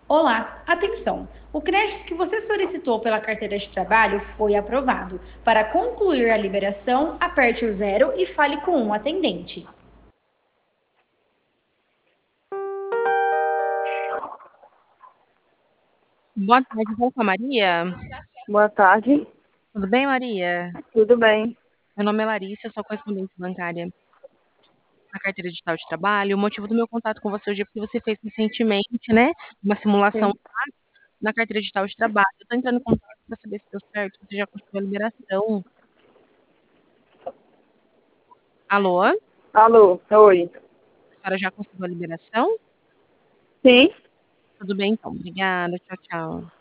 Olá, atenção! O crédito que você solicitou pela carteira de trabalho foi aprovado. Para concluir a liberação, aperte o zero e fale com um atendente. Boa tarde, vou com a Maria. Boa tarde, Tudo bem, Maria? tudo bem? Meu nome é Larissa, eu sou correspondente bancária na carteira digital de trabalho. O motivo do meu contato com você hoje é porque você fez recentemente, né, uma simulação Sim. na carteira digital de trabalho. Eu tô entrando em contato para saber se deu certo, se você já conseguiu a liberação. Alô? A Alô, oi. senhora já conseguiu a liberação? Sim, Tudo bem, então. Obrigada. Tchau, tchau.